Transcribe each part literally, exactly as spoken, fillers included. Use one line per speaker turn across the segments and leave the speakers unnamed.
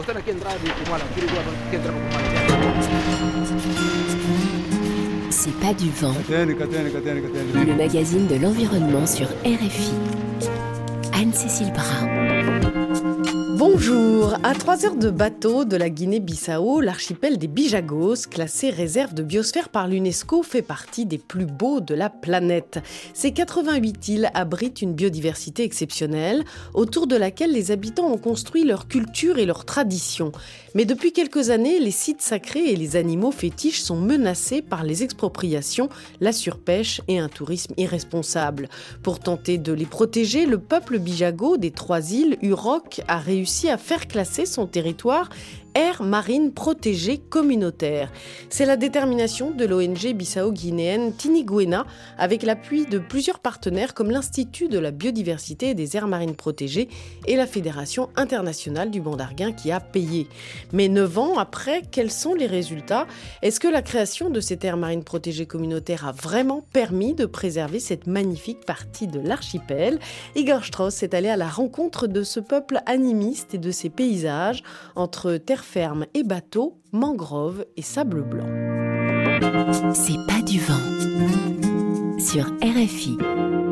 C'est pas du vent. Le magazine de l'environnement sur R F I. Anne-Cécile Brun.
Bonjour. À trois heures de bateau de la Guinée-Bissau, l'archipel des Bijagos, classé réserve de biosphère par l'UNESCO, fait partie des plus beaux de la planète. Ces quatre-vingt-huit îles abritent une biodiversité exceptionnelle, autour de laquelle les habitants ont construit leur culture et leurs traditions. Mais depuis quelques années, les sites sacrés et les animaux fétiches sont menacés par les expropriations, la surpêche et un tourisme irresponsable. Pour tenter de les protéger, le peuple Bijago des trois îles Urok a réussi à faire classer son territoire aire marine protégée communautaire. C'est la détermination de l'O N G bissau-guinéenne Tiniguena avec l'appui de plusieurs partenaires comme l'Institut de la biodiversité et des aires marines protégées et la Fédération internationale du banc d'Arguin qui a payé. Mais neuf ans après, quels sont les résultats ? Est-ce que la création de cette aire marine protégée communautaire a vraiment permis de préserver cette magnifique partie de l'archipel ? Igor Strauss est allé à la rencontre de ce peuple animiste et de ses paysages entre terre ferme et bateaux, mangroves et sable blanc.
C'est pas du vent. Sur R F I.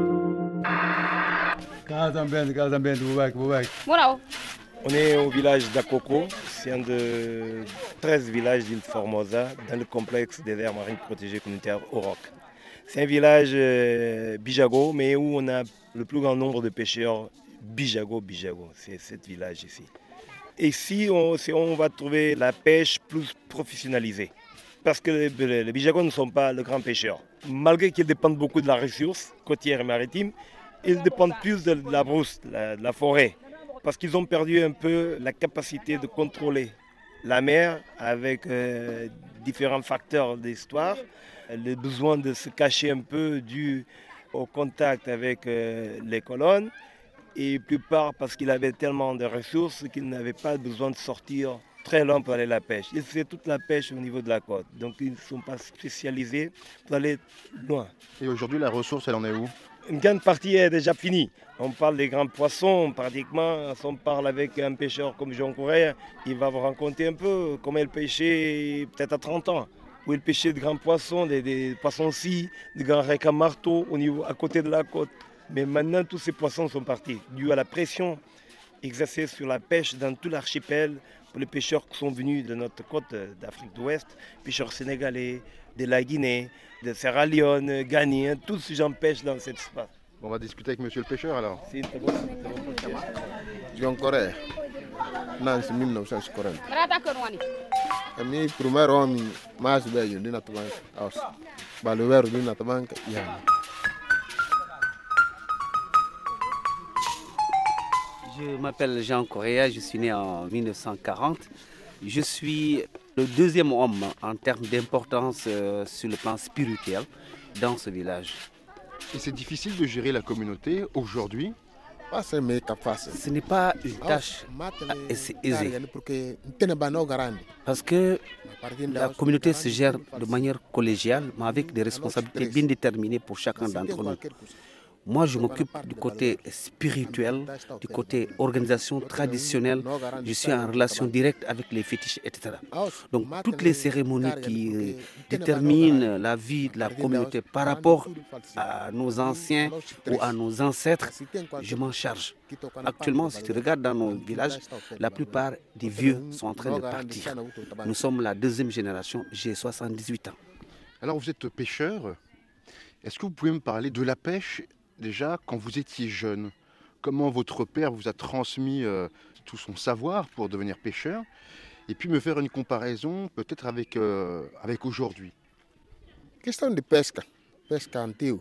On est au village d'Akoko, c'est un de treize villages d'île Formosa dans le complexe des aires marines protégées communautaires Urok. C'est un village euh, Bijago, mais où on a le plus grand nombre de pêcheurs Bijago, Bijago, c'est ce village ici. Et ici, on, on va trouver la pêche plus professionnalisée. Parce que les, les, les Bijagos ne sont pas les grands pêcheurs. Malgré qu'ils dépendent beaucoup de la ressource côtière et maritime, ils dépendent plus de la brousse, de la, de la forêt. Parce qu'ils ont perdu un peu la capacité de contrôler la mer avec euh, différents facteurs d'histoire. Le besoin de se cacher un peu dû au contact avec euh, les colonnes. Et plus part parce qu'il avait tellement de ressources qu'il n'avait pas besoin de sortir très loin pour aller à la pêche. Il fait toute la pêche au niveau de la côte. Donc ils ne sont pas spécialisés pour aller loin.
Et aujourd'hui, la ressource, elle en est où ?
Une grande partie est déjà finie. On parle des grands poissons, pratiquement. Si on parle avec un pêcheur comme Jean Correa, il va vous raconter un peu comment il pêchait peut-être à trente ans. Où il pêchait de grands poissons, des, des poissons-scies, des grands requins marteaux au niveau, à côté de la côte. Mais maintenant, tous ces poissons sont partis, dû à la pression exercée sur la pêche dans tout l'archipel pour les pêcheurs qui sont venus de notre côte d'Afrique d'Ouest, pêcheurs sénégalais, de la Guinée, de Sierra Leone, Ghanéens, tous ces gens pêchent dans cet espace.
On va discuter avec monsieur le pêcheur alors.
C'est très bon, très bon pêcheur.
Jean Correa, Nancy mille neuf cent quarante. Ami premier homme, mas bem, de Natabanca, aus. Baluero de Natabanca, Yana.
Je m'appelle Jean Correa, je suis né en mille neuf cent quarante. Je suis le deuxième homme en termes d'importance euh, sur le plan spirituel dans ce village.
Et c'est difficile de gérer la communauté aujourd'hui ?
Ce n'est pas une tâche aisée. Parce que la communauté se gère de manière collégiale, mais avec des responsabilités bien déterminées pour chacun d'entre nous. Moi, je m'occupe du côté spirituel, du côté organisation traditionnelle. Je suis en relation directe avec les fétiches, et cetera. Donc, toutes les cérémonies qui déterminent la vie de la communauté par rapport à nos anciens ou à nos ancêtres, je m'en charge. Actuellement, si tu regardes dans nos villages, la plupart des vieux sont en train de partir. Nous sommes la deuxième génération, j'ai soixante-dix-huit ans.
Alors, vous êtes pêcheur. Est-ce que vous pouvez me parler de la pêche déjà quand vous étiez jeune? Comment votre père vous a transmis euh, tout son savoir pour devenir pêcheur? Et puis me faire une comparaison peut-être avec, euh, avec aujourd'hui.
Question de pesca, pesca antigue.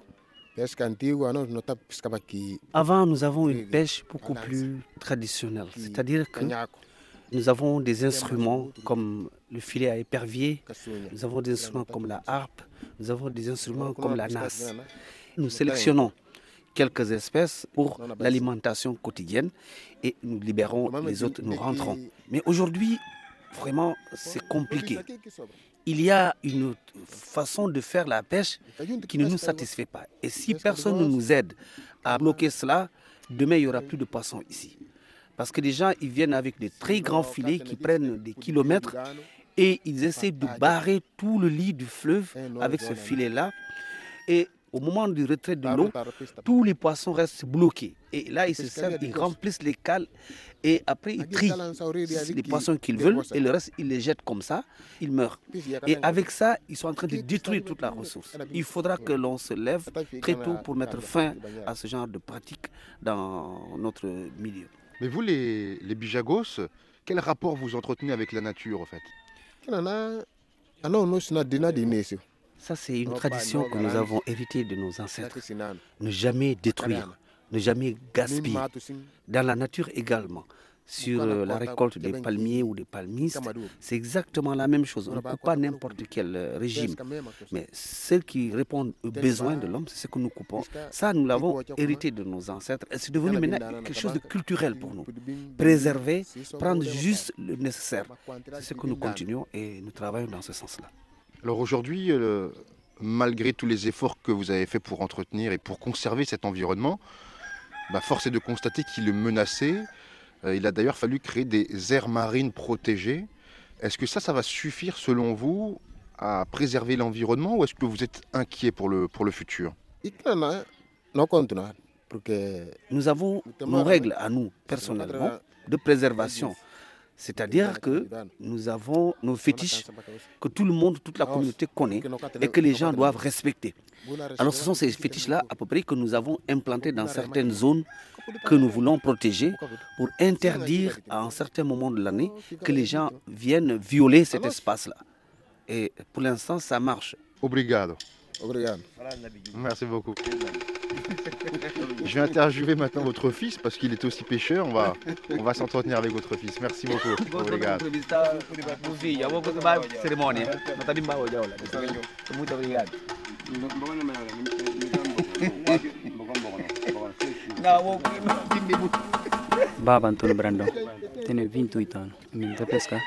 Avant, nous avons une pêche beaucoup plus traditionnelle, c'est-à-dire que nous avons des instruments comme le filet à épervier, nous avons des instruments comme la harpe, nous avons des instruments comme la nasse. Nous sélectionnons quelques espèces pour l'alimentation quotidienne et nous libérons les autres, nous rentrons. Mais aujourd'hui, vraiment, c'est compliqué. Il y a une façon de faire la pêche qui ne nous satisfait pas. Et si personne ne nous aide à bloquer cela, demain, il n'y aura plus de poissons ici. Parce que les gens, ils viennent avec des très grands filets qui prennent des kilomètres et ils essaient de barrer tout le lit du fleuve avec ce filet-là. Et au moment du retrait de l'eau, tous les poissons restent bloqués. Et là, ils se servent, ils remplissent les cales et après, ils trient les poissons qu'ils veulent et le reste, ils les jettent comme ça, ils meurent. Et avec ça, ils sont en train de détruire toute la ressource. Il faudra que l'on se lève très tôt pour mettre fin à ce genre de pratique dans notre milieu.
Mais vous, les, les Bijagos, quel rapport vous entretenez avec la nature, en fait?
Ça, c'est une tradition que nous avons héritée de nos ancêtres. Ne jamais détruire, ne jamais gaspiller. Dans la nature également, sur la récolte des palmiers ou des palmistes, c'est exactement la même chose. On ne coupe pas n'importe quel régime. Mais ceux qui répondent aux besoins de l'homme, c'est ce que nous coupons. Ça, nous l'avons hérité de nos ancêtres. Et c'est devenu maintenant quelque chose de culturel pour nous. Préserver, prendre juste le nécessaire. C'est ce que nous continuons et nous travaillons dans ce sens-là.
Alors aujourd'hui, euh, malgré tous les efforts que vous avez faits pour entretenir et pour conserver cet environnement, bah force est de constater qu'il est menacé. Euh, il a d'ailleurs fallu créer des aires marines protégées. Est-ce que ça, ça va suffire selon vous à préserver l'environnement ou est-ce que vous êtes inquiet pour le, pour le futur?
Nous avons nos règles à nous, personnellement, de préservation. C'est-à-dire que nous avons nos fétiches que tout le monde, toute la communauté connaît et que les gens doivent respecter. Alors ce sont ces fétiches-là à peu près que nous avons implantés dans certaines zones que nous voulons protéger pour interdire à un certain moment de l'année que les gens viennent violer cet espace-là. Et pour l'instant, ça marche.
Obrigado. Merci beaucoup. Je vais interviewer maintenant votre fils parce qu'il est aussi pêcheur. On va, on va s'entretenir avec votre fils. Merci beaucoup. Obrigado.
Baba Antonio Brandon, tenho vinte e oito anos, de pesca.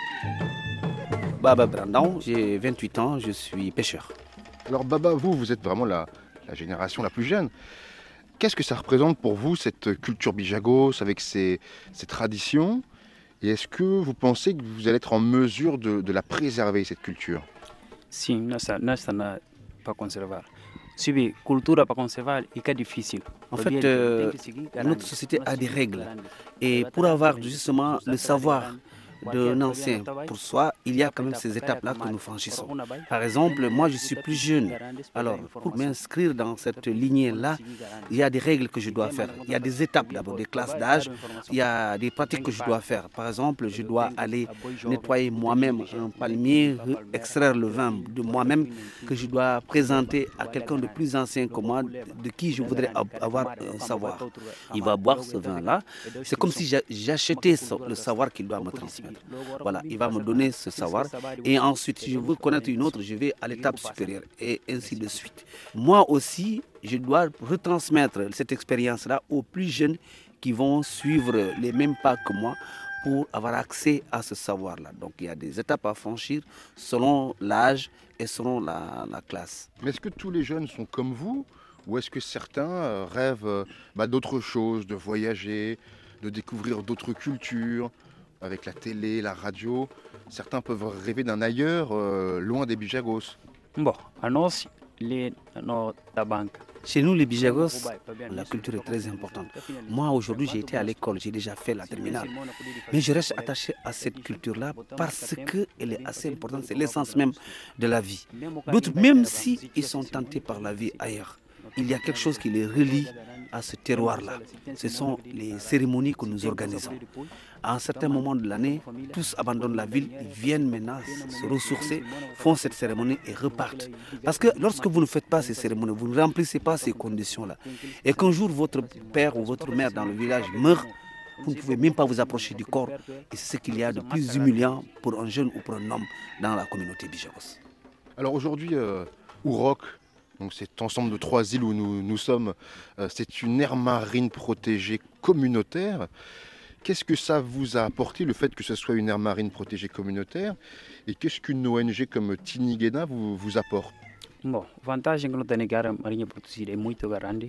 Baba Brandon, j'ai vingt-huit ans, je suis pêcheur.
Alors Baba, vous, vous êtes vraiment la, la génération la plus jeune. Qu'est-ce que ça représente pour vous, cette culture bijagos, avec ses, ses traditions? Et est-ce que vous pensez que vous allez être en mesure de, de la préserver, cette culture?
Sim, nós nós estamos para conservar. Sim, cultura para conservar é difficile.
En fait, euh, notre société a des règles. Et pour avoir justement le savoir d'un ancien pour soi, il y a quand même ces étapes-là que nous franchissons. Par exemple, moi je suis plus jeune. Alors, pour m'inscrire dans cette lignée-là, il y a des règles que je dois faire. Il y a des étapes d'abord, des classes d'âge. Il y a des pratiques que je dois faire. Par exemple, je dois aller nettoyer moi-même un palmier, extraire le vin de moi-même que je dois présenter à quelqu'un de plus ancien que moi, de qui je voudrais avoir un savoir. Il va boire ce vin-là. C'est comme si j'achetais le savoir qu'il doit me transmettre. Voilà, il va me donner ce savoir et ensuite, si je veux connaître une autre, je vais à l'étape supérieure et ainsi de suite. Moi aussi, je dois retransmettre cette expérience-là aux plus jeunes qui vont suivre les mêmes pas que moi pour avoir accès à ce savoir-là. Donc, il y a des étapes à franchir selon l'âge et selon la, la classe.
Mais est-ce que tous les jeunes sont comme vous ou est-ce que certains rêvent bah, d'autres choses, de voyager, de découvrir d'autres cultures? Avec la télé, la radio, certains peuvent rêver d'un ailleurs, euh, loin des bijagos.
Bon, à nous, les, nos, la banque.
Chez nous, les bijagos, la culture est très importante. Moi, aujourd'hui, j'ai été à l'école, j'ai déjà fait la terminale. Mais je reste attaché à cette culture-là parce qu'elle est assez importante, c'est l'essence même de la vie. D'autres, même s'ils sont tentés par la vie ailleurs, il y a quelque chose qui les relie à ce terroir-là. Ce sont les cérémonies que nous organisons. À un certain moment de l'année, tous abandonnent la ville, ils viennent maintenant se ressourcer, font cette cérémonie et repartent. Parce que lorsque vous ne faites pas ces cérémonies, vous ne remplissez pas ces conditions-là, et qu'un jour votre père ou votre mère dans le village meurt, vous ne pouvez même pas vous approcher du corps. Et c'est ce qu'il y a de plus humiliant pour un jeune ou pour un homme dans la communauté bijagos.
Alors aujourd'hui, euh, Ourok, donc cet ensemble de trois îles où nous, nous sommes, euh, c'est une aire marine protégée communautaire. Qu'est-ce que ça vous a apporté, le fait que ce soit une aire marine protégée communautaire? Et qu'est-ce qu'une O N G comme Tiniguena vous, vous apporte?
Bon, vantagem que nós temos que a marinha protegida é muito grande.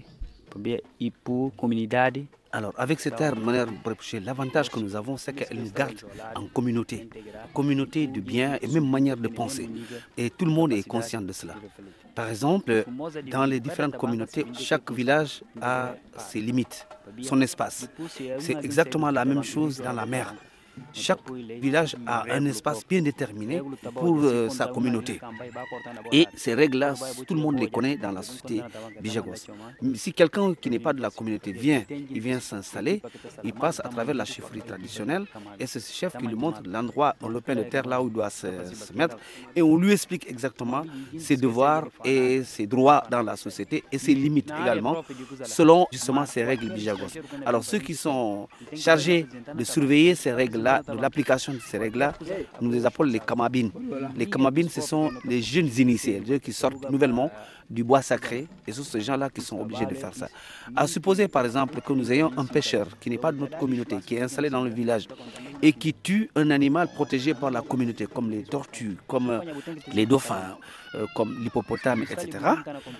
Alors, avec cette terre de manière prépêchée, l'avantage que nous avons, c'est qu'elle nous garde en communauté. Communauté de biens et même manière de penser. Et tout le monde est conscient de cela. Par exemple, dans les différentes communautés, chaque village a ses limites, son espace. C'est exactement la même chose dans la mer. Chaque village a un espace bien déterminé pour euh, sa communauté. Et ces règles-là, tout le monde les connaît dans la société bijagos. Si quelqu'un qui n'est pas de la communauté vient, il vient s'installer, il passe à travers la chefferie traditionnelle et c'est ce chef qui lui montre l'endroit, le plein de terre là où il doit se, se mettre et on lui explique exactement ses devoirs et ses droits dans la société et ses limites également selon justement ces règles bijagos. Alors ceux qui sont chargés de surveiller ces règles-là, de l'application de ces règles-là, nous les appelons les kamabines. Les kamabines, ce sont les jeunes initiés, ceux qui sortent nouvellement du bois sacré, et ce sont ces gens-là qui sont obligés de faire ça. À supposer par exemple que nous ayons un pêcheur qui n'est pas de notre communauté, qui est installé dans le village et qui tue un animal protégé par la communauté, comme les tortues, comme les dauphins, euh, comme l'hippopotame, et cetera.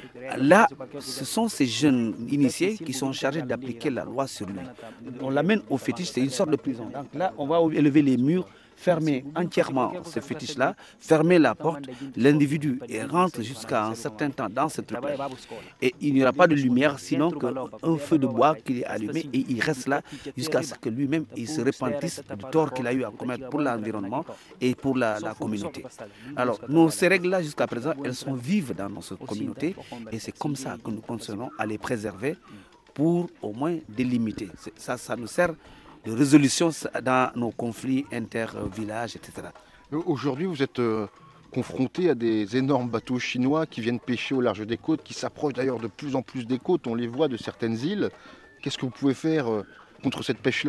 Là, ce sont ces jeunes initiés qui sont chargés d'appliquer la loi sur lui. On l'amène au fétiche, c'est une sorte de prison. Donc là, on va élever les murs, fermer entièrement ce fétiche-là, fermer la porte, l'individu rentre jusqu'à un certain temps dans ce truc-là. Et il n'y aura pas de lumière, sinon qu'un feu de bois qui est allumé et il reste là jusqu'à ce que lui-même il se repentisse du tort qu'il a eu à commettre pour l'environnement et pour la, la communauté. Alors, nous, ces règles-là, jusqu'à présent, elles sont vives dans notre communauté et c'est comme ça que nous continuons à les préserver pour au moins délimiter. Ça, ça nous sert de résolution dans nos conflits inter-villages, et cetera.
Aujourd'hui, vous êtes euh, confronté à des énormes bateaux chinois qui viennent pêcher au large des côtes, qui s'approchent d'ailleurs de plus en plus des côtes, on les voit de certaines îles. Qu'est-ce que vous pouvez faire euh, contre cette pêche-là ?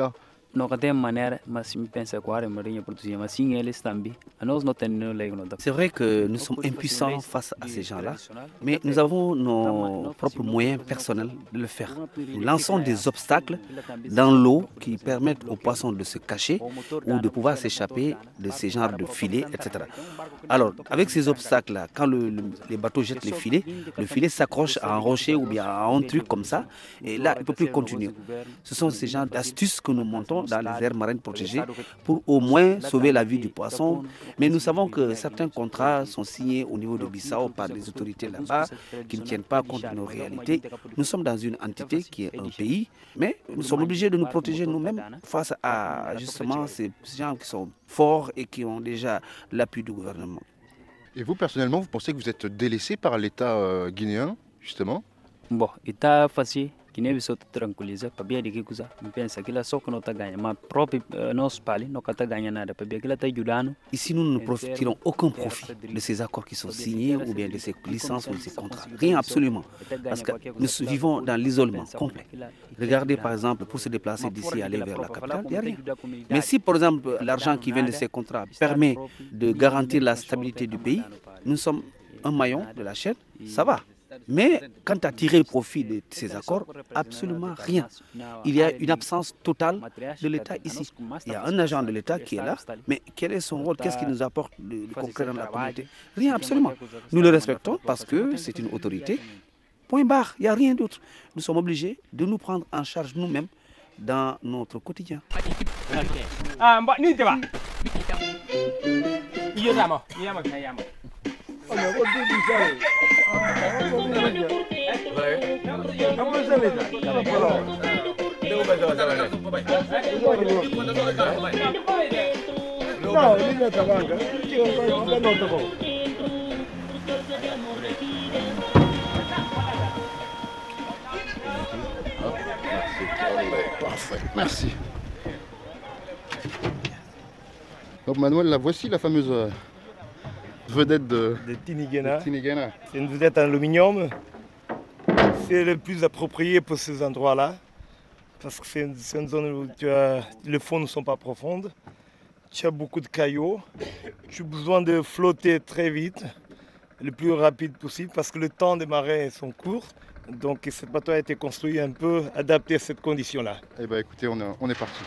C'est vrai que nous sommes impuissants face à ces gens-là, mais nous avons nos propres moyens personnels de le faire. Nous lançons des obstacles dans l'eau qui permettent aux poissons de se cacher ou de pouvoir s'échapper de ces genres de filets, et cetera. Alors, avec ces obstacles-là, quand le, le, les bateaux jettent les filets, le filet s'accroche à un rocher ou bien à un truc comme ça, et là, il ne peut plus continuer. Ce sont ces genres d'astuces que nous montons dans les aires marines protégées pour au moins sauver la vie du poisson. Mais nous savons que certains contrats sont signés au niveau de Bissau par les autorités là-bas qui ne tiennent pas compte de nos réalités. Nous sommes dans une entité qui est un pays, mais nous sommes obligés de nous protéger nous-mêmes face à justement ces gens qui sont forts et qui ont déjà l'appui du gouvernement.
Et vous, personnellement, vous pensez que vous êtes délaissé par l'État euh, guinéen, justement ?
Bon, État facile. Guinée Bissau tranquiliza, pabia de Kikuza, pensa que la soca nota ganha, ma propre nos pali, no kata ganha nada, pabia que la taille judano.
Ici, nous ne profiтерons aucun profit de ces accords qui sont signés ou bien de ces licences ou de ces contrats. Rien absolument. Parce que nous vivons dans l'isolement complet. Regardez par exemple, pour se déplacer d'ici et aller vers la capitale, il n'y a rien. Mais si par exemple l'argent qui vient de ces contrats permet de garantir la stabilité du pays, nous sommes un maillon de la chaîne, ça va. Mais quant à tirer le profit de ces accords, absolument rien. Il y a une absence totale de l'État ici. Il y a un agent de l'État qui est là, mais quel est son rôle? Qu'est-ce qu'il nous apporte de, de concret dans la communauté? Rien, absolument. Nous le respectons parce que c'est une autorité. Point barre, il n'y a rien d'autre. Nous sommes obligés de nous prendre en charge nous-mêmes dans notre quotidien.
Parfait, merci. Donc Manuel, la voici la fameuse vedette de,
de Tinigana.
de Tinigana.
C'est une vedette en aluminium. C'est le plus approprié pour ces endroits-là. Parce que c'est une, c'est une zone où tu as, les fonds ne sont pas profonds. Tu as beaucoup de cailloux. Tu as besoin de flotter très vite, le plus rapide possible, parce que le temps des marées sont courts. Donc ce bateau a été construit un peu adapté à cette condition-là.
Eh bien écoutez, on est, on est parti.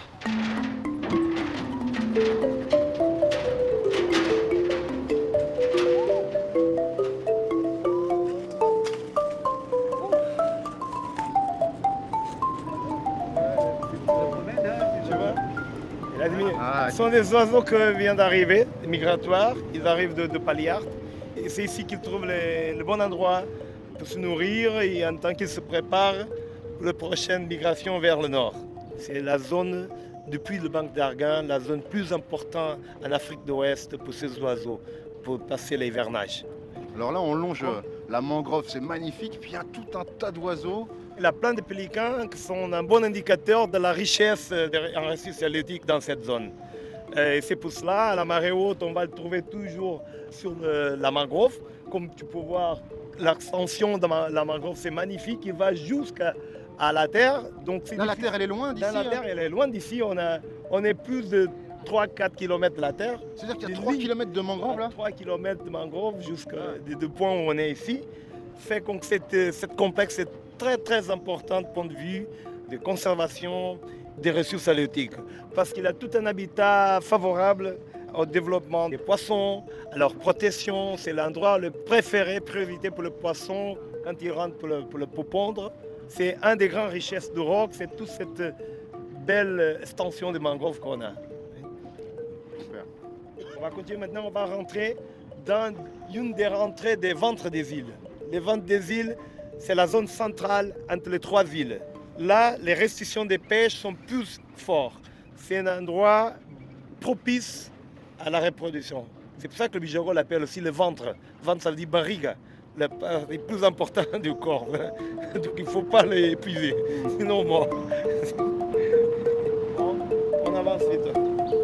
Ce sont des oiseaux qui viennent d'arriver, migratoires. Ils arrivent de, de Paliart. Et c'est ici qu'ils trouvent les, le bon endroit pour se nourrir et en tant qu'ils se préparent pour la prochaine migration vers le nord. C'est la zone, depuis le banc d'Argan, la zone plus importante en Afrique de l'Ouest pour ces oiseaux, pour passer l'hivernage.
Alors là, on longe la mangrove, c'est magnifique, puis il y a tout un tas d'oiseaux.
La plante de pélicans qui sont un bon indicateur de la richesse des ressources halieutiques dans cette zone. Et c'est pour cela, à la marée haute, on va le trouver toujours sur le, la mangrove. Comme tu peux voir, l'extension de la mangrove, c'est magnifique, il va jusqu'à à la terre. Donc c'est
Là, la terre, elle est loin d'ici.
Dans la terre, elle est loin d'ici. On, a, on est plus de trois à quatre kilomètres de la terre.
C'est-à-dire qu'il y a trois kilomètres de mangrove là?
trois kilomètres de mangrove jusqu'à du point où on est ici. Fait que cette, cette complexe est très très importante du point de vue de conservation des ressources halieutiques. Parce qu'il a tout un habitat favorable au développement des poissons, à leur protection. C'est l'endroit le préféré, priorité pour le poisson quand il rentre pour le, pour le pondre. C'est un des grandes richesses de Roc, c'est toute cette belle extension de mangroves qu'on a.
Super.
On va continuer maintenant, on va rentrer dans une des rentrées des ventres des îles. Les ventres des îles, c'est la zone centrale entre les trois îles. Là, les restrictions des pêches sont plus fortes. C'est un endroit propice à la reproduction. C'est pour ça que le bijago l'appelle aussi le ventre. Ventre, ça veut dire barriga. Le plus important du corps. Donc il ne faut pas l'épuiser. Sinon, bon. On avance vite.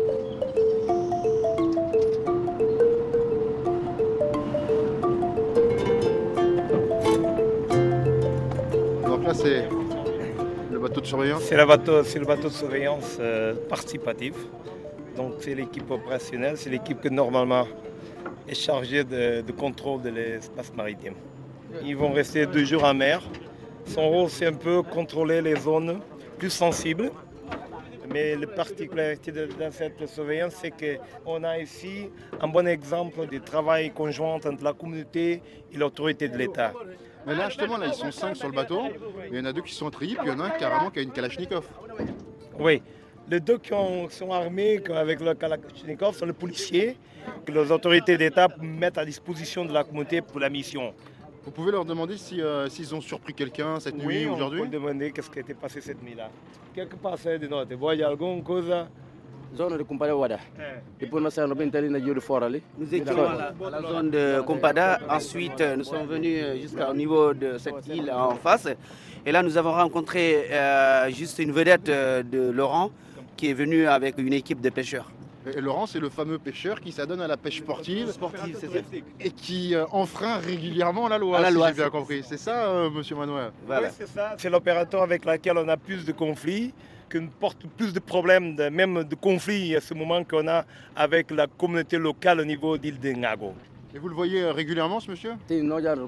Donc là, c'est le bateau de surveillance?
C'est le bateau, c'est le bateau de surveillance euh, participatif. Donc c'est l'équipe opérationnelle, c'est l'équipe qui normalement est chargée de, de contrôle de l'espace maritime. Ils vont rester deux jours en mer. Son rôle, c'est un peu contrôler les zones plus sensibles. Mais la particularité de, de cette surveillance, c'est qu'on a ici un bon exemple de travail conjoint entre la communauté et l'autorité de l'État.
Mais là, justement, là, ils sont cinq sur le bateau. Il y en a deux qui sont triés, puis il y en a un carrément qui a une Kalachnikov.
Oui. Les deux qui ont, sont armés avec le Kalachnikov sont les policiers que les autorités d'État mettent à disposition de la communauté pour la mission.
Vous pouvez leur demander si, euh, s'ils ont surpris quelqu'un cette
oui,
nuit ou aujourd'hui?
Oui, on peut demander qu'est-ce qui a été passé cette nuit-là. Qu'est-ce qui passé de notre? Vous voyez alguna chose?
Zone de Kumpada Wada. Et pour nous, c'est un peu de fort aller.
Nous étions à la, à la zone de Kumpada. Ensuite, nous sommes venus jusqu'au niveau de cette île en face. Et là, nous avons rencontré euh, juste une vedette de Laurent qui est venu avec une équipe de pêcheurs.
Et Laurent, c'est le fameux pêcheur qui s'adonne à la pêche sportive,
sportive c'est ça.
Et qui euh, enfreint régulièrement la loi,
à la
si
loi,
j'ai bien compris. C'est ça, euh, monsieur Manuel?
Voilà. Oui, c'est ça. C'est l'opérateur avec lequel on a plus de conflits, qui porte plus de problèmes, de, même de conflits à ce moment qu'on a avec la communauté locale au niveau d'île de Ngago.
Et vous le voyez régulièrement, ce monsieur?
Oui,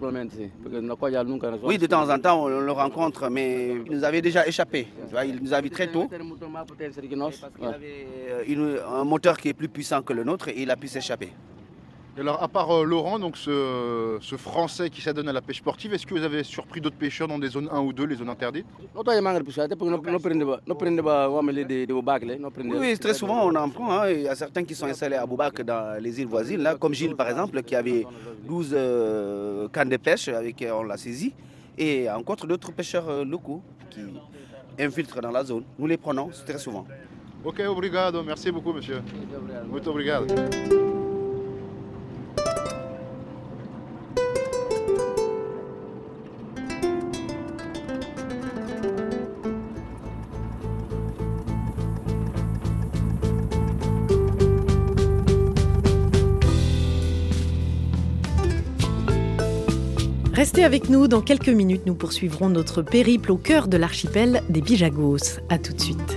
de temps en temps, on le rencontre, mais il nous avait déjà échappé. Il nous a vu très tôt. Parce qu'il avait une, un moteur qui est plus puissant que le nôtre et il a pu s'échapper.
Et alors, à part euh, Laurent, donc ce, ce Français qui s'adonne à la pêche sportive, est-ce que vous avez surpris d'autres pêcheurs dans des zones un ou deux, les zones interdites?
Oui, très souvent on en prend. Hein. Il y a certains qui sont installés à Boubak dans les îles voisines, là, comme Gilles par exemple, qui avait douze euh, cannes de pêche avec qui on l'a saisi. Et encore d'autres pêcheurs euh, locaux qui infiltrent dans la zone. Nous les prenons très souvent.
Ok, obrigado. Merci beaucoup, monsieur. Muito obrigado.
Restez avec nous, dans quelques minutes, nous poursuivrons notre périple au cœur de l'archipel des Bijagos. A tout de suite.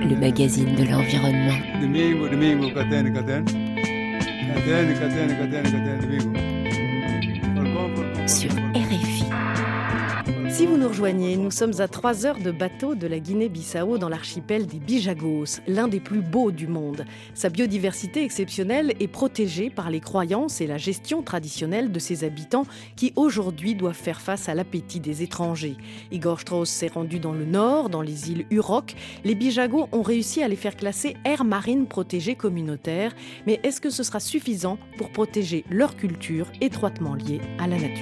le magazine de l'environnement.
Domingo, domingo, catene, catene. Catene, catene, catene, catene, domingo. Falcon, falcon.
Sur R F I.
Si vous nous rejoignez, nous sommes à trois heures de bateau de la Guinée-Bissau dans l'archipel des Bijagos, l'un des plus beaux du monde. Sa biodiversité exceptionnelle est protégée par les croyances et la gestion traditionnelle de ses habitants qui aujourd'hui doivent faire face à l'appétit des étrangers. Igor Strauss s'est rendu dans le nord, dans les îles Urok. Les Bijagos ont réussi à les faire classer aire marine protégée communautaire. Mais est-ce que ce sera suffisant pour protéger leur culture étroitement liée à la nature ?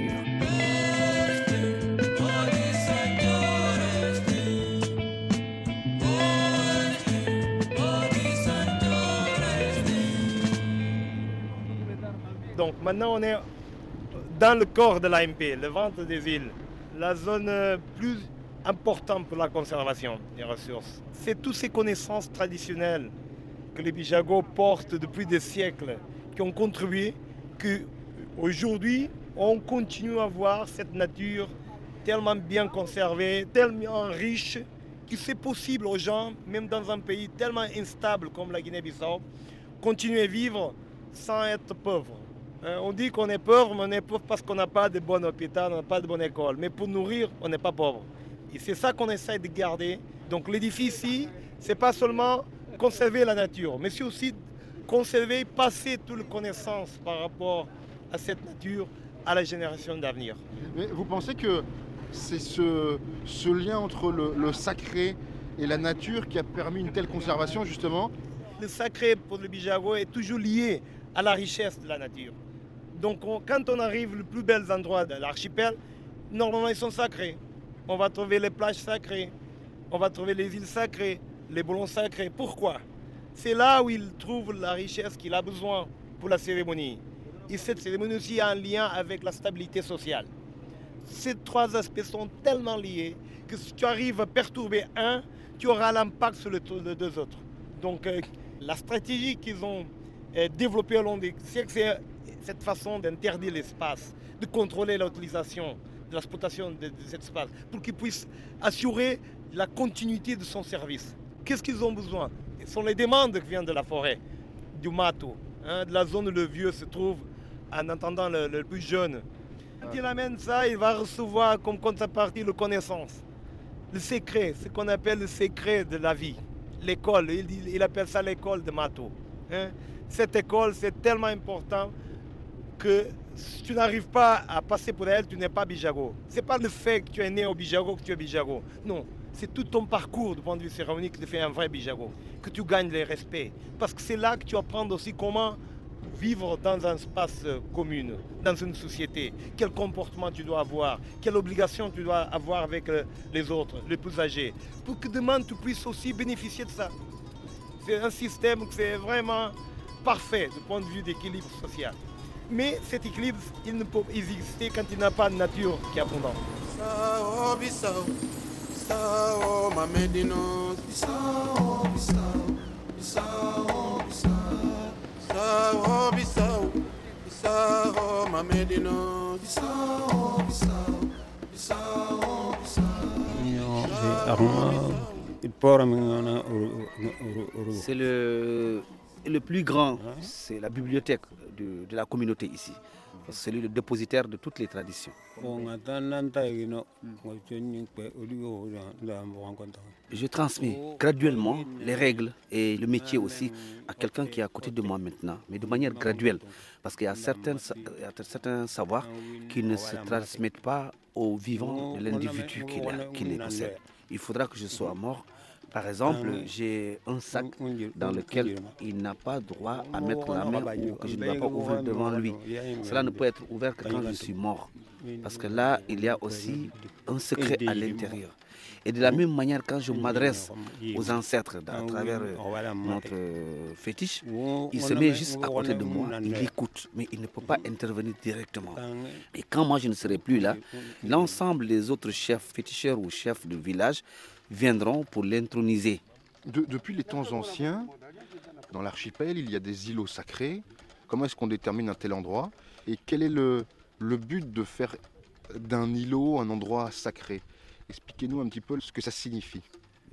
Donc maintenant on est dans le corps de l'A M P, le ventre des îles, la zone plus importante pour la conservation des ressources. C'est toutes ces connaissances traditionnelles que les Bijagos portent depuis des siècles qui ont contribué qu'aujourd'hui on continue à voir cette nature tellement bien conservée, tellement riche, que c'est possible aux gens, même dans un pays tellement instable comme la Guinée-Bissau, continuer à vivre sans être pauvre. On dit qu'on est pauvre, mais on est pauvre parce qu'on n'a pas de bon hôpital, on n'a pas de bonne école. Mais pour nourrir, on n'est pas pauvre. Et c'est ça qu'on essaie de garder. Donc l'édifice ici, ce n'est pas seulement conserver la nature, mais c'est aussi conserver, passer toutes les connaissances par rapport à cette nature à la génération d'avenir.
Mais vous pensez que c'est ce, ce lien entre le, le sacré et la nature qui a permis une telle conservation, justement ?
Le sacré pour le Bijago est toujours lié à la richesse de la nature. Donc on, quand on arrive aux plus bels endroits de l'archipel, normalement ils sont sacrés. On va trouver les plages sacrées, on va trouver les îles sacrées, les boulons sacrés. Pourquoi ? C'est là où il trouve la richesse qu'il a besoin pour la cérémonie. Et cette cérémonie aussi a un lien avec la stabilité sociale. Ces trois aspects sont tellement liés que si tu arrives à perturber un, tu auras l'impact sur les deux autres. Donc euh, la stratégie qu'ils ont euh, développée au long des siècles, c'est cette façon d'interdire l'espace, de contrôler l'utilisation, de l'exploitation de, de cet espace, pour qu'ils puissent assurer la continuité de son service. Qu'est-ce qu'ils ont besoin ? Ce sont les demandes qui viennent de la forêt, du mato, hein, de la zone où le vieux se trouve, en entendant le, le plus jeune. Quand il amène ça, il va recevoir comme contrepartie la connaissance, le secret, ce qu'on appelle le secret de la vie, l'école, il, il appelle ça l'école de mato. Hein. Cette école, c'est tellement important que si tu n'arrives pas à passer pour elle, tu n'es pas Bijago. Ce n'est pas le fait que tu es né au Bijago que tu es Bijago. Non, c'est tout ton parcours du point de vue cérémonique qui te fait un vrai Bijago, que tu gagnes le respect. Parce que c'est là que tu apprends aussi comment vivre dans un espace commun, dans une société. Quel comportement tu dois avoir, quelle obligation tu dois avoir avec les autres, les plus âgés, pour que demain tu puisses aussi bénéficier de ça. C'est un système qui est vraiment parfait du point de vue d'équilibre social. Mais cet équilibre, il ne peut exister quand il n'y a pas de nature qui est abondante.
C'est le, le plus grand, c'est la bibliothèque de, de la communauté ici. C'est lui le dépositaire de toutes les traditions. Je transmets graduellement les règles et le métier aussi à quelqu'un qui est à côté de moi maintenant, mais de manière graduelle. Parce qu'il y a certains, il y a certains savoirs qui ne se transmettent pas aux vivants de l'individu qui, qui les possède. Il faudra que je sois mort. Par exemple, j'ai un sac dans lequel il n'a pas droit à mettre la main ou que je ne dois pas ouvrir devant lui. Cela ne peut être ouvert que quand je suis mort. Parce que là, il y a aussi un secret à l'intérieur. Et de la même manière, quand je m'adresse aux ancêtres à travers notre fétiche, il se met juste à côté de moi, il écoute, mais il ne peut pas intervenir directement. Et quand moi je ne serai plus là, l'ensemble des autres chefs féticheurs ou chefs de village viendront pour l'introniser.
De, depuis les temps anciens, dans l'archipel, il y a des îlots sacrés. Comment est-ce qu'on détermine un tel endroit? Et quel est le, le but de faire d'un îlot un endroit sacré? Expliquez-nous un petit peu ce que ça signifie.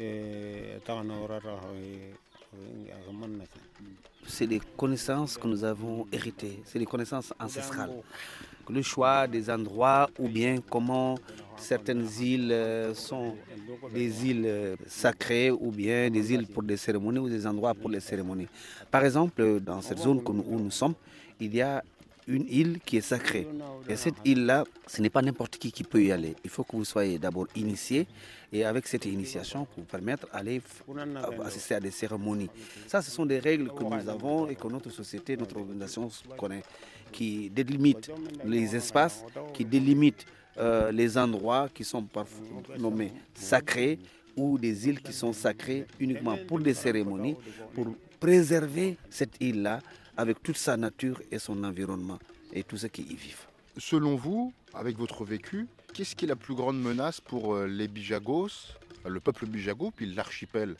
C'est des connaissances que nous avons héritées, c'est des connaissances ancestrales. Le choix des endroits ou bien comment certaines îles sont des îles sacrées ou bien des îles pour des cérémonies ou des endroits pour les cérémonies. Par exemple, dans cette zone où nous sommes, il y a une île qui est sacrée. Et cette île-là, ce n'est pas n'importe qui qui peut y aller. Il faut que vous soyez d'abord initié et avec cette initiation, pour vous permettre d'aller assister à des cérémonies. Ça, ce sont des règles que nous avons et que notre société, notre organisation connaît, qui délimitent les espaces, qui délimitent euh, les endroits qui sont parfois nommés sacrés ou des îles qui sont sacrées uniquement pour des cérémonies, pour préserver cette île-là avec toute sa nature et son environnement et tout ce qui y vivent.
Selon vous, avec votre vécu, qu'est-ce qui est la plus grande menace pour les Bijagos, le peuple Bijago, puis l'archipel?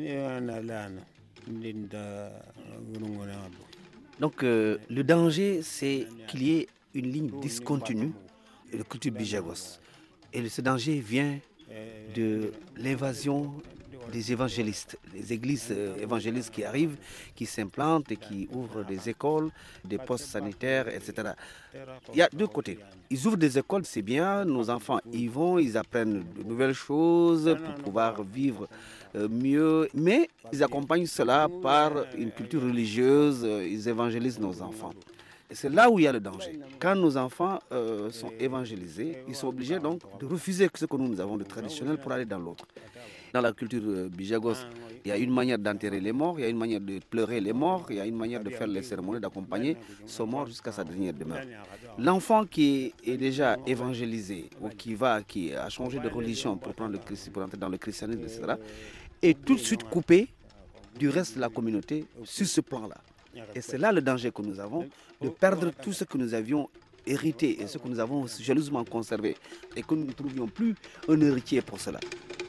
Donc euh, le danger, c'est qu'il y ait une ligne discontinue de la culture Bijagos. Et ce danger vient de l'invasion des évangélistes, des églises évangélistes qui arrivent, qui s'implantent et qui ouvrent des écoles, des postes sanitaires, et cetera. Il y a deux côtés. Ils ouvrent des écoles, c'est bien, nos enfants y vont, ils apprennent de nouvelles choses pour pouvoir vivre mieux, mais ils accompagnent cela par une culture religieuse, ils évangélisent nos enfants. Et c'est là où il y a le danger. Quand nos enfants euh, sont évangélisés, ils sont obligés donc de refuser ce que nous avons de traditionnel pour aller dans l'autre. Dans la culture euh, Bijagos, il y a une manière d'enterrer les morts, il y a une manière de pleurer les morts, il y a une manière de faire les cérémonies, d'accompagner son mort jusqu'à sa dernière demeure. L'enfant qui est déjà évangélisé ou qui va, qui a changé de religion pour prendre le Christ, pour entrer dans le christianisme, et cetera, est tout de suite coupé du reste de la communauté sur ce plan-là. Et c'est là le danger que nous avons, de perdre tout ce que nous avions hérité et ce que nous avons jalousement conservé et que nous ne trouvions plus un héritier pour cela.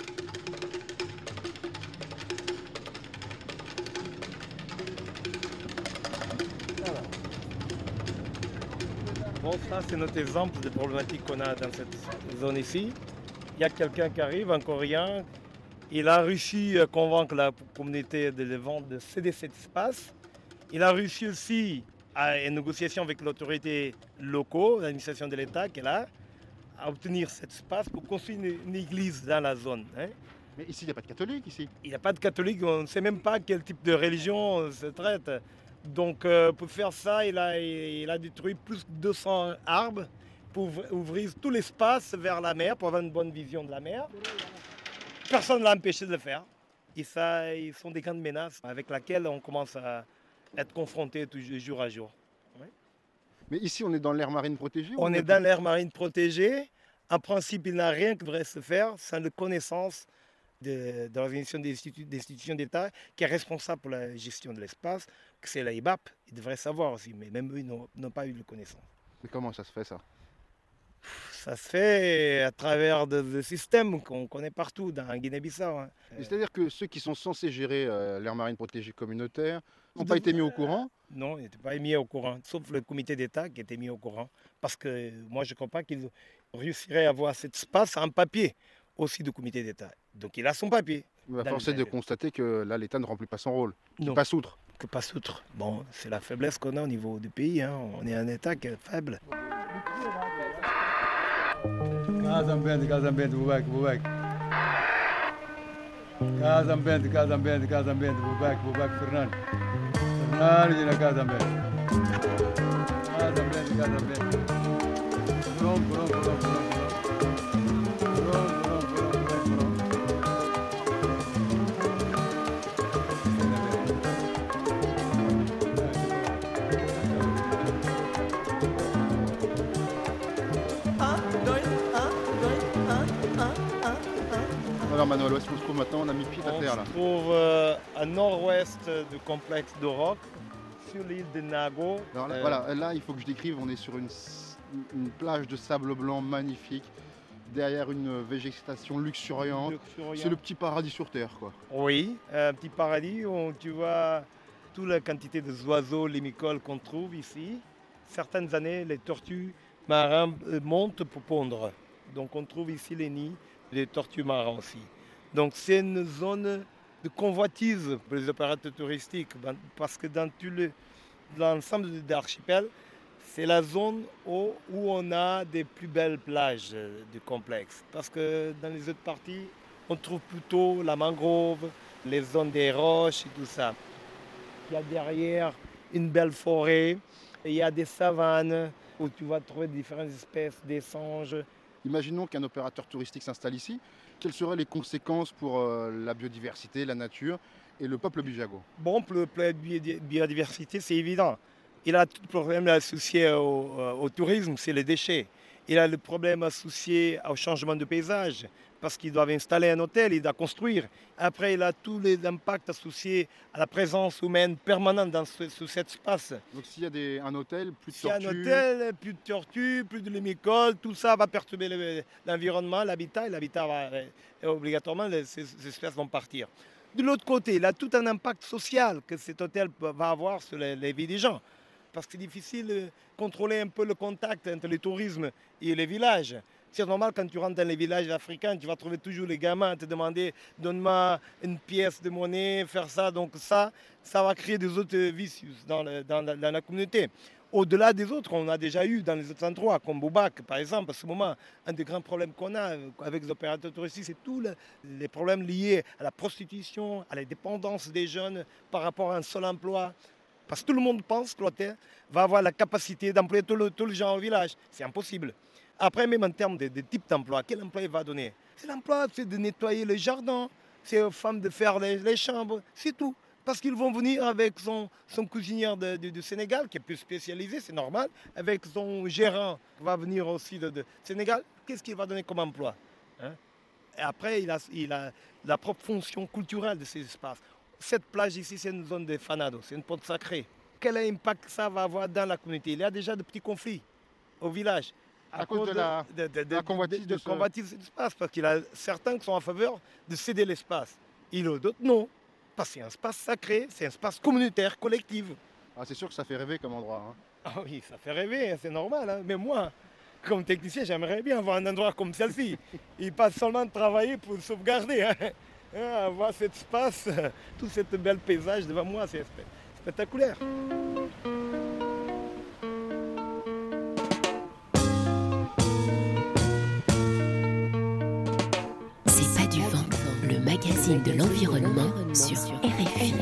Bon, ça c'est notre exemple de problématique qu'on a dans cette zone ici. Il y a quelqu'un qui arrive, un Coréen, il a réussi à convaincre la communauté de le vendre, de céder cet espace. Il a réussi aussi à une négociation avec l'autorité locale, l'administration de l'État qui est là, à obtenir cet espace pour construire une, une église dans la zone. Hein.
Mais ici, il n'y a pas de catholiques ici.
Il n'y a pas de catholiques, on ne sait même pas quel type de religion se traite. Donc euh, pour faire ça, il a, il a détruit plus de deux cents arbres pour ouvrir tout l'espace vers la mer, pour avoir une bonne vision de la mer. Personne ne l'a empêché de le faire. Et ça, ils sont des grandes menaces avec lesquelles on commence à être confronté jour à jour. Oui.
Mais ici, on est dans l'aire marine protégée?
On est dans l'aire marine protégée. En principe, il n'y a rien qui devrait se faire sans la connaissance de, de l'organisation des institutions d'État qui est responsable pour la gestion de l'espace, que c'est la I B A P. Ils devraient savoir aussi, mais même eux ils n'ont pas eu de connaissance.
Mais comment ça se fait ça?
Ça se fait à travers des systèmes qu'on connaît partout dans Guinée-Bissau. Hein.
C'est-à-dire que ceux qui sont censés gérer euh, l'aire marine protégée communautaire n'ont pas été mis au courant?
Non, ils n'étaient pas mis au courant, sauf le comité d'État qui était mis au courant. Parce que moi, je ne crois pas qu'ils réussiraient à avoir cet espace en papier aussi du comité d'État. Donc il a son papier.
Mais à force de constater que là, l'État ne remplit pas son rôle, qu'il passe outre.
Que passe outre. Bon, c'est la faiblesse qu'on a au niveau du pays. Hein. On est un État qui est faible.
Casa ambiente, casa ambiente, Boubac, Boubac. Casa ambiente, casa ambiente, casa ambiente, Boubac, Boubac, Fernando. Fernando de la casa ambiente. Casa ambiente, casa ambiente. Pronto, pronto, pronto, pronto.
Alors Manuel, où est-ce qu'on se trouve maintenant? On a mis pied à terre là.
On se trouve euh, à nord-ouest du complexe de Roc, sur l'île de Nago.
Alors là, euh... voilà, là il faut que je décrive, on est sur une, une plage de sable blanc magnifique, derrière une végétation luxuriante. Luxuriant. C'est le petit paradis sur terre quoi.
Oui, un petit paradis où tu vois toute la quantité d'oiseaux limicoles qu'on trouve ici. Certaines années, les tortues marins montent pour pondre. Donc on trouve ici les nids des tortues marins aussi. Donc c'est une zone de convoitise pour les opérateurs touristiques, parce que dans tout le, l'ensemble de l'archipel, c'est la zone où, où on a des plus belles plages du complexe. Parce que dans les autres parties, on trouve plutôt la mangrove, les zones des roches et tout ça. Il y a derrière une belle forêt, il y a des savanes où tu vas trouver différentes espèces d'essanges.
Imaginons qu'un opérateur touristique s'installe ici. Quelles seraient les conséquences pour euh, la biodiversité, la nature et le peuple bijago?
Bon, pour la biodiversité, c'est évident. Il a tout le problème associé au, au tourisme, c'est les déchets. Il a le problème associé au changement de paysage, parce qu'ils doivent installer un hôtel, il doit construire. Après, il a tous les impacts associés à la présence humaine permanente dans ce, sur cet espace.
Donc s'il y a des, un hôtel, plus de
S'il y a
tortues...
un hôtel, plus de tortues, plus de limicoles, tout ça va perturber le, l'environnement, l'habitat, et l'habitat va, et obligatoirement, les, ces, ces espèces vont partir. De l'autre côté, il a tout un impact social que cet hôtel va avoir sur les, les vies des gens. Parce que c'est difficile de contrôler un peu le contact entre le tourisme et les villages. C'est normal, quand tu rentres dans les villages africains, tu vas trouver toujours les gamins te demander « donne-moi une pièce de monnaie, faire ça ». Donc ça, ça va créer des autres vicious dans, le, dans, la, dans la communauté. Au-delà des autres, on a déjà eu dans les autres endroits, comme Boubac par exemple, à ce moment, un des grands problèmes qu'on a avec les opérateurs touristiques, c'est tous les problèmes liés à la prostitution, à la dépendance des jeunes par rapport à un seul emploi. Parce que tout le monde pense que l'hôtel va avoir la capacité d'employer tous les le gens au village. C'est impossible. Après, même en termes de, de type d'emploi, quel emploi il va donner? C'est l'emploi, c'est de nettoyer le jardin, c'est aux femmes de faire les, les chambres, c'est tout. Parce qu'ils vont venir avec son, son cuisinier de, de, de Sénégal, qui est plus spécialisé, c'est normal, avec son gérant qui va venir aussi de, de Sénégal. Qu'est-ce qu'il va donner comme emploi, hein? Et après, il a, il a la propre fonction culturelle de ces espaces. Cette plage ici, c'est une zone de fanado, c'est une porte sacrée. Quel impact ça va avoir dans la communauté? Il y a déjà de petits conflits au village.
À, à cause, cause de, de, la, de, de, de la convoitise de,
de, de, ce... convoitise de l'espace, parce qu'il y a certains qui sont en faveur de céder l'espace. Et d'autres non, parce que c'est un espace sacré, c'est un espace communautaire, collectif.
Ah, c'est sûr que ça fait rêver comme endroit. Hein.
Ah oui, ça fait rêver, c'est normal. Hein. Mais moi, comme technicien, j'aimerais bien avoir un endroit comme celle-ci. Et pas seulement travailler pour sauvegarder. Hein. Ah, avoir cet espace, tout ce bel paysage devant moi, c'est spectaculaire.
C'est pas du vent, le magazine de l'environnement sur R F I.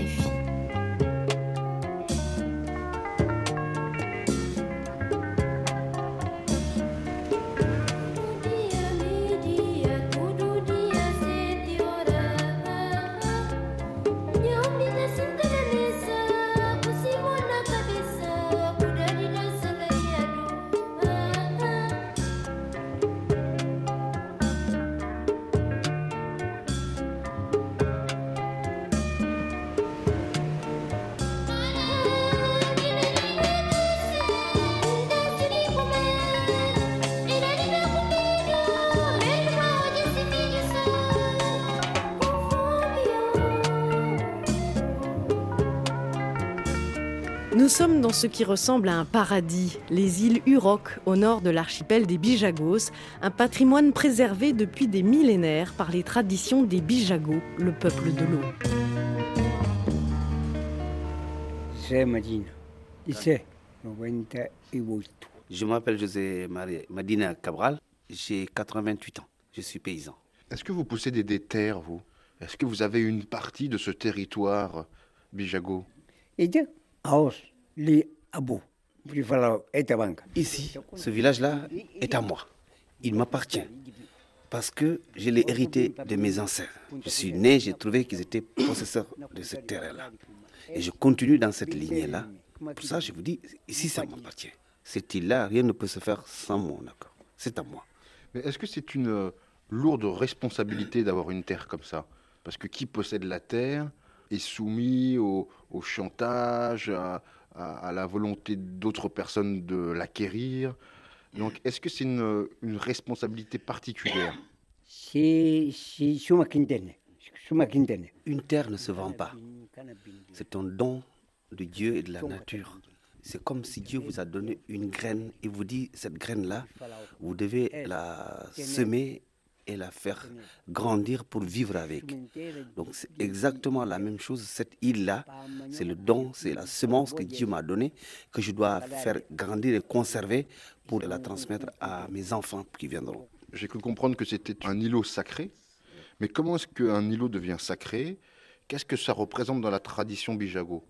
Nous sommes dans ce qui ressemble à un paradis, les îles Urok, au nord de l'archipel des Bijagos, un patrimoine préservé depuis des millénaires par les traditions des Bijagos, le peuple de l'eau.
C'est Madina.
Je m'appelle José Madina Cabral, j'ai quatre-vingt-huit ans, je suis paysan.
Est-ce que vous possédez des terres, vous? Est-ce que vous avez une partie de ce territoire Bijago?
Ici, ce village-là est à moi. Il m'appartient parce que je l'ai hérité de mes ancêtres. Je suis né, j'ai trouvé qu'ils étaient possesseurs de ce terrain-là. Et je continue dans cette lignée-là. Pour ça, je vous dis, ici, ça m'appartient. Cette île-là, rien ne peut se faire sans mon accord. C'est à moi.
Mais est-ce que c'est une euh, lourde responsabilité d'avoir une terre comme ça? Parce que qui possède la terre est soumis au, au chantage, à, à, à la volonté d'autres personnes de l'acquérir. Donc, est-ce que c'est une, une responsabilité particulière?
Une terre ne se vend pas. C'est un don de Dieu et de la nature. C'est comme si Dieu vous a donné une graine et vous dit, cette graine-là, vous devez la semer et la faire grandir pour vivre avec. Donc c'est exactement la même chose. Cette île-là, c'est le don, c'est la semence que Dieu m'a donnée, que je dois faire grandir et conserver pour la transmettre à mes enfants qui viendront.
J'ai cru comprendre que c'était un îlot sacré. Mais comment est-ce qu'un îlot devient sacré? Qu'est-ce que ça représente dans la tradition Bijago?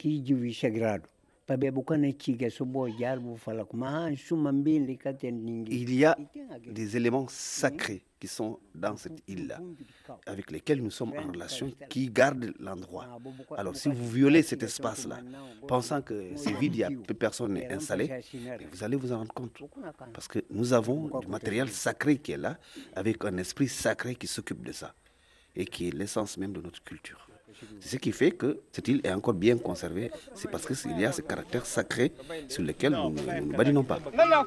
Il y a des éléments sacrés qui sont dans cette île-là, avec lesquels nous sommes en relation, qui gardent l'endroit. Alors si vous violez cet espace-là, pensant que c'est vide, il n'y a plus personne n'est installé, vous allez vous en rendre compte. Parce que nous avons du matériel sacré qui est là, avec un esprit sacré qui s'occupe de ça, et qui est l'essence même de notre culture. C'est ce qui fait que cette île est encore bien conservée. C'est parce qu'il y a ce caractère sacré sur lequel nous ne nous badinons pas.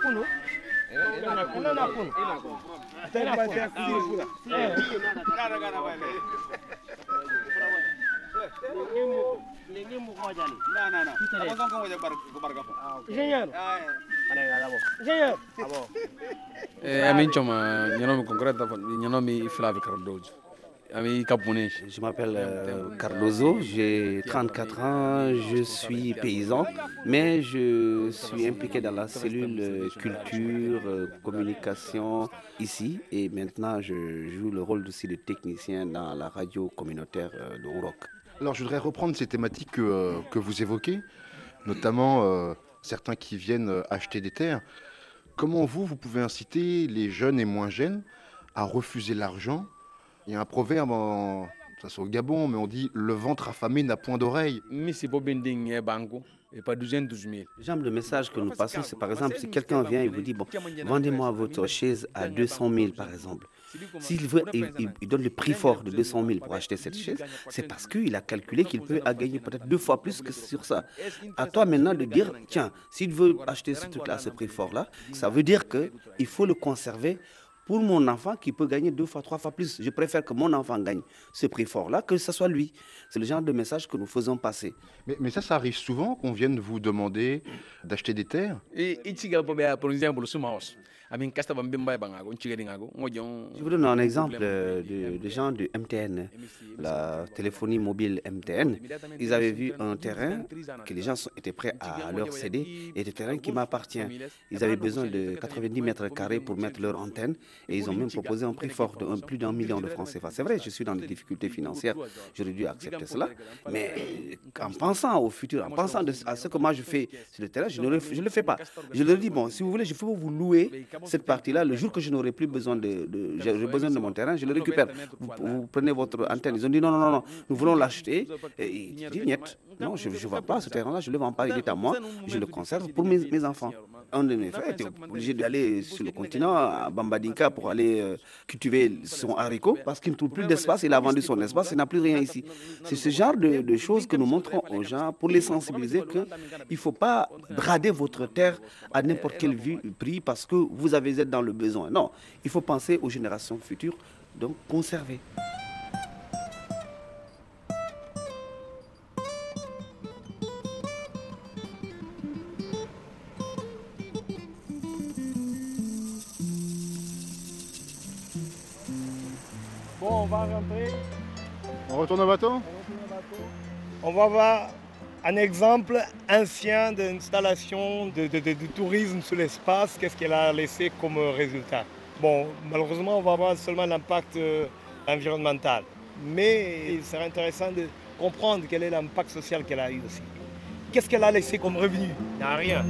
Je m'appelle euh, Cardozo, j'ai trente-quatre ans, je suis paysan, mais je suis impliqué dans la cellule euh, culture, euh, communication ici, et maintenant je joue le rôle aussi de technicien dans la radio communautaire euh, de Ourok.
Alors je voudrais reprendre ces thématiques que, euh, que vous évoquez, notamment euh, certains qui viennent acheter des terres. Comment vous, vous pouvez inciter les jeunes et moins jeunes à refuser l'argent? Il y a un proverbe, en, ça c'est au Gabon, mais on dit « le ventre affamé n'a point d'oreille ».
Le message que nous passons, c'est par exemple, si quelqu'un vient et vous dit, bon, vendez-moi votre chaise à deux cent mille par exemple. S'il veut, il, il, il donne le prix fort de deux cent mille pour acheter cette chaise, c'est parce qu'il a calculé qu'il peut gagner peut-être deux fois plus que sur ça. À toi maintenant de dire, tiens, s'il veut acheter ce truc-là à ce prix fort-là, ça veut dire qu'il faut le conserver pour mon enfant qui peut gagner deux fois, trois fois plus. Je préfère que mon enfant gagne ce prix fort-là que ce soit lui. C'est le genre de message que nous faisons passer.
Mais, mais ça, ça arrive souvent qu'on vienne vous demander d'acheter des terres?
Je vous donne un exemple de, de gens du M T N, la téléphonie mobile M T N. Ils avaient vu un terrain que les gens étaient prêts à leur céder et des terrains qui m'appartiennent. Ils avaient besoin de quatre-vingt-dix mètres carrés pour mettre leur antenne et ils ont même proposé un prix fort de un, plus d'un million de francs C F A. C'est vrai, je suis dans des difficultés financières, j'aurais dû accepter cela. Mais en pensant au futur, en pensant de, à ce que moi je fais sur le terrain, je ne le, je le fais pas. Je leur dis, bon, si vous voulez, je peux vous louer cette partie-là. Le jour que je n'aurai plus besoin de, de j'ai besoin de mon terrain, je le récupère. Vous, vous prenez votre antenne. Ils ont dit non, non, non, non, nous voulons l'acheter. Et il dit niet, non, je ne vends pas ce terrain-là, je ne le vends pas, il est à moi, je le conserve pour mes, mes enfants. Un de mes frères était obligé d'aller sur le continent, à Bambadinka, pour aller euh, cultiver son haricot, parce qu'il ne trouve plus d'espace, il a vendu son espace, il n'a plus rien ici. C'est ce genre de, de choses que nous montrons aux gens pour les sensibiliser qu'il ne faut pas brader votre terre à n'importe quel prix parce que vous avez êtes dans le besoin. Non, il faut penser aux générations futures, donc conserver.
Bon, on va rentrer.
On retourne au bateau?
On va voir un exemple ancien d'installation de, de, de, de tourisme sur l'espace. Qu'est-ce qu'elle a laissé comme résultat? Bon, malheureusement, on va voir seulement l'impact euh, environnemental. Mais il serait intéressant de comprendre quel est l'impact social qu'elle a eu aussi. Qu'est-ce qu'elle a laissé comme revenu? Il n'y a rien.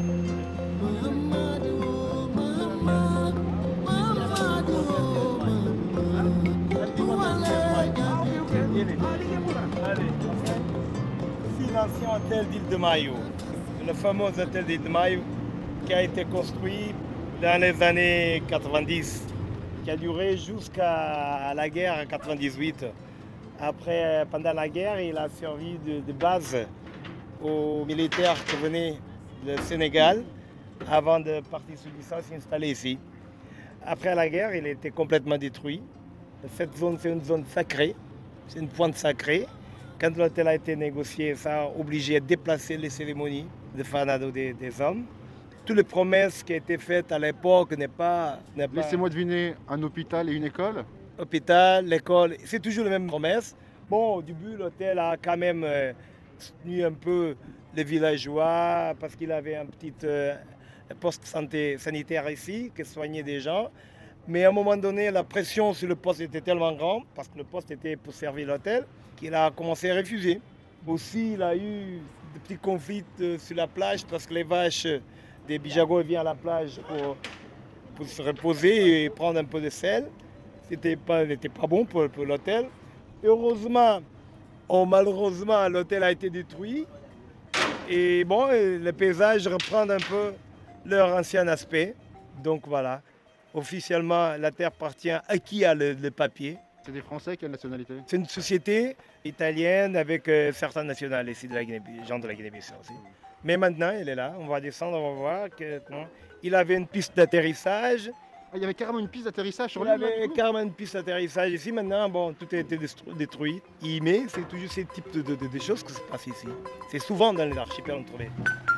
L'ancien hôtel d'Île de Mayo, le fameux hôtel d'Île de Mayo qui a été construit dans les années quatre-vingt-dix, qui a duré jusqu'à la guerre en quatre-vingt-dix-huit. Après, pendant la guerre, il a servi de, de base aux militaires qui venaient du Sénégal avant de partir sur Bissau s'installer ici. Après la guerre, il a été complètement détruit. Cette zone, c'est une zone sacrée, c'est une pointe sacrée. Quand l'hôtel a été négocié, ça a obligé à déplacer les cérémonies de fanado des, des hommes. toutes les promesses qui ont été faites à l'époque n'est pas... n'est pas...
Laissez-moi deviner, un hôpital et une école?
Hôpital, l'école, c'est toujours les mêmes promesses. Bon, au début, l'hôtel a quand même euh, soutenu un peu les villageois parce qu'il avait un petit euh, poste santé, sanitaire ici qui soignait des gens. Mais à un moment donné, la pression sur le poste était tellement grande, parce que le poste était pour servir l'hôtel, qu'il a commencé à refuser. Aussi, il a eu des petits conflits sur la plage, parce que les vaches des Bijagos viennent à la plage pour, pour se reposer et prendre un peu de sel. C'était pas, n'était pas bon pour, pour l'hôtel. Heureusement, ou malheureusement, l'hôtel a été détruit. Et bon, les paysages reprennent un peu leur ancien aspect. Donc voilà. Officiellement, la terre appartient à qui a le, le papier.
C'est des Français, quelle nationalité?
C'est une société italienne avec euh, certaines nationales ici, de la Guinée, gens de la Guinée-Bissau aussi. Mais maintenant, elle est là. On va descendre, on va voir. Que, comment... Il avait une piste d'atterrissage.
Ah, il y avait carrément une piste d'atterrissage sur
l'île? Il y avait
là,
carrément une piste d'atterrissage ici. Maintenant, bon, tout a été détruit. Mais c'est toujours ce type de, de, de, de choses qui se passent ici. C'est souvent dans les archipels on trouvait.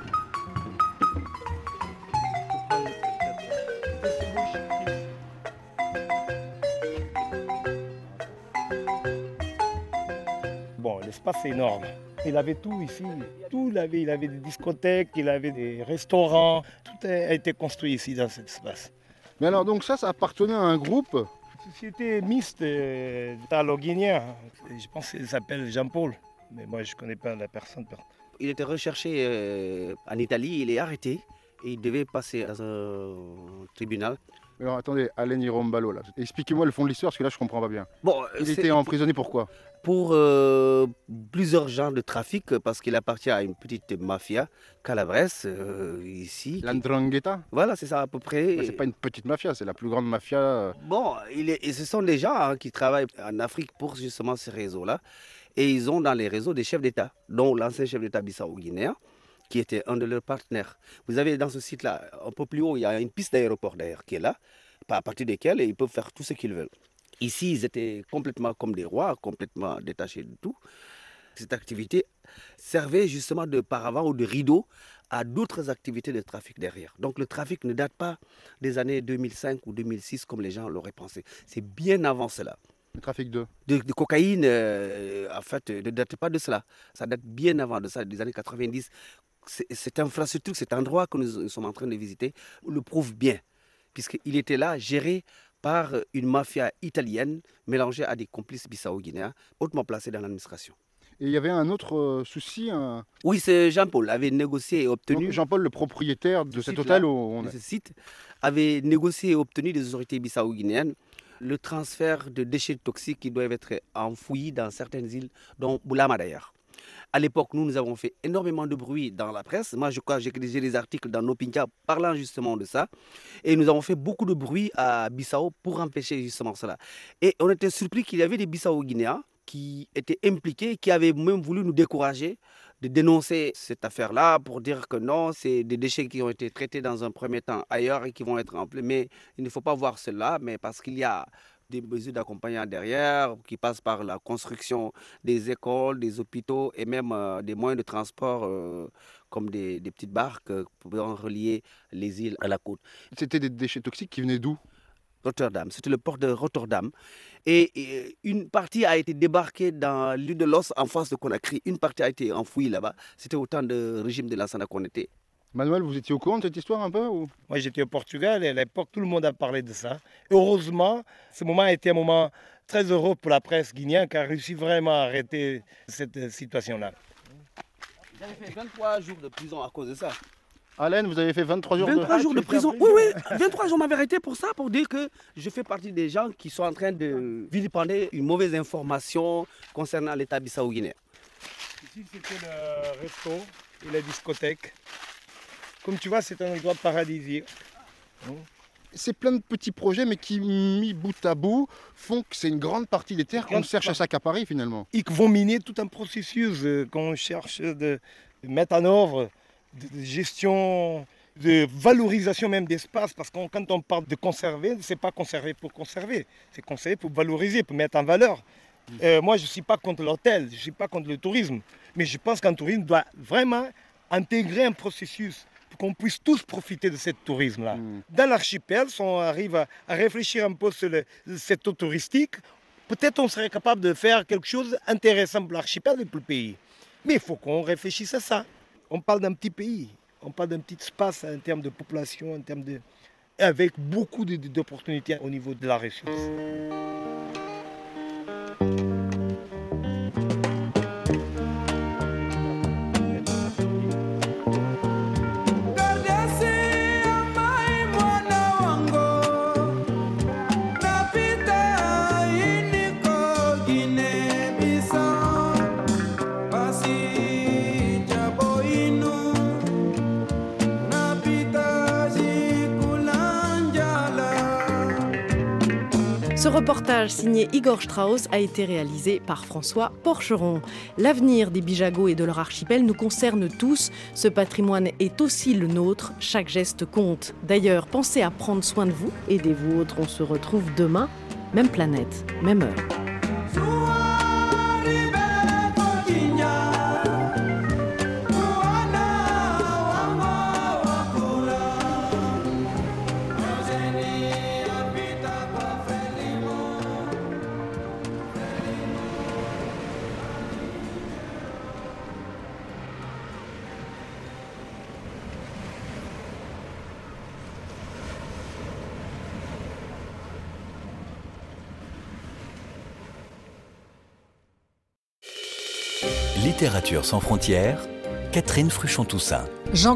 Bon, l'espace est énorme. Il avait tout ici. Tout il avait. Il avait des discothèques, il avait des restaurants. Tout a été construit ici dans cet espace.
Mais alors, donc ça, ça appartenait à un groupe?
Une société mixte euh, italo-guinéen. Je pense qu'il s'appelle Jean-Paul. Mais moi, je ne connais pas la personne.
Il était recherché euh, en Italie, il est arrêté et il devait passer dans un tribunal.
Alors attendez, Alain Irombalo, là. Expliquez-moi le fond de l'histoire, parce que là, je ne comprends pas bien.
Bon,
il était emprisonné pourquoi?
Pour euh, plusieurs genres de trafic, parce qu'il appartient à une petite mafia calabraise, euh, ici.
L'Andrangheta?
Voilà, c'est ça à peu près.
C'est pas une petite mafia, c'est la plus grande mafia.
Bon, il est, ce sont des gens hein, qui travaillent en Afrique pour justement ces réseaux-là. Et ils ont dans les réseaux des chefs d'État, dont l'ancien chef d'État bissau-guinéen, qui était un de leurs partenaires. Vous avez dans ce site-là, un peu plus haut, il y a une piste d'aéroport d'ailleurs qui est là, à partir desquelles ils peuvent faire tout ce qu'ils veulent. Ici, ils étaient complètement comme des rois, complètement détachés de tout. Cette activité servait justement de paravent ou de rideau à d'autres activités de trafic derrière. Donc le trafic ne date pas des années deux mille cinq ou deux mille six comme les gens l'auraient pensé. C'est bien avant cela.
Le trafic de
De, de cocaïne, euh, en fait, ne date pas de cela. Ça date bien avant de ça, des années quatre-vingt-dix. Cette infrastructure, cet endroit que nous sommes en train de visiter, le prouve bien, puisqu'il était là, géré par une mafia italienne mélangée à des complices bissau-guinéens, hautement placés dans l'administration.
Et il y avait un autre euh, souci un...
Oui, c'est Jean-Paul avait négocié et obtenu...
Jean-Paul, le propriétaire de cet hôtel où on est.
Ce site, avait négocié et obtenu des autorités bissau-guinéennes le transfert de déchets toxiques qui doivent être enfouis dans certaines îles, dont Boulama d'ailleurs. À l'époque, nous, nous avons fait énormément de bruit dans la presse. Moi, je crois que j'ai rédigé des articles dans Nopinka parlant justement de ça. Et nous avons fait beaucoup de bruit à Bissau pour empêcher justement cela. Et on était surpris qu'il y avait des Bissau-Guinéens qui étaient impliqués, qui avaient même voulu nous décourager de dénoncer cette affaire-là pour dire que non, c'est des déchets qui ont été traités dans un premier temps ailleurs et qui vont être remplis. Mais il ne faut pas voir cela, mais parce qu'il y a des mesures d'accompagnement derrière qui passent par la construction des écoles, des hôpitaux et même euh, des moyens de transport euh, comme des, des petites barques euh, pour relier les îles à la côte.
C'était des déchets toxiques qui venaient d'où?
Rotterdam, c'était le port de Rotterdam. Et, et une partie a été débarquée dans l'île de Los en face de Conakry. Une partie a été enfouie là-bas. C'était au temps du régime de Lansana Conté.
Manuel, vous étiez au courant de cette histoire un peu ou...
Moi, j'étais au Portugal et à l'époque, tout le monde a parlé de ça. Heureusement, ce moment a été un moment très heureux pour la presse guinéenne qui a réussi vraiment à arrêter cette situation-là.
Vous avez fait vingt-trois jours de prison à cause de ça.
Alain, vous avez fait vingt-trois jours
vingt-trois
de...
jours de prison. Oui, oui, vingt-trois jours m'avaient arrêté pour ça, pour dire que je fais partie des gens qui sont en train de vilipender une mauvaise information concernant l'État bissau-guinéen.
Ici, c'était le resto et la discothèque. Comme tu vois, c'est un endroit paradisiaque.
C'est plein de petits projets, mais qui, mis bout à bout, font que c'est une grande partie des terres qu'on cherche à s'accaparer finalement.
Ils vont miner tout un processus qu'on cherche de mettre en œuvre, de gestion, de valorisation même d'espace. Parce que quand on parle de conserver, ce n'est pas conserver pour conserver, c'est conserver pour valoriser, pour mettre en valeur. Euh, moi, je ne suis pas contre l'hôtel, je ne suis pas contre le tourisme, mais je pense qu'un tourisme doit vraiment intégrer un processus pour qu'on puisse tous profiter de ce tourisme-là.
Mm.
Dans l'archipel, si on arrive à, à réfléchir un peu sur le secteur touristique, peut-être on serait capable de faire quelque chose d'intéressant pour l'archipel et pour le pays. Mais il faut qu'on réfléchisse à ça. On parle d'un petit pays, on parle d'un petit espace en termes de population, en termes de... avec beaucoup d'opportunités au niveau de la ressource.
Ce reportage signé Igor Strauss a été réalisé par François Porcheron. L'avenir des Bijagos et de leur archipel nous concerne tous. Ce patrimoine est aussi le nôtre. Chaque geste compte. D'ailleurs, pensez à prendre soin de vous et des vôtres. On se retrouve demain, même planète, même heure.
Littérature sans frontières, Catherine Fruchon-Toussaint.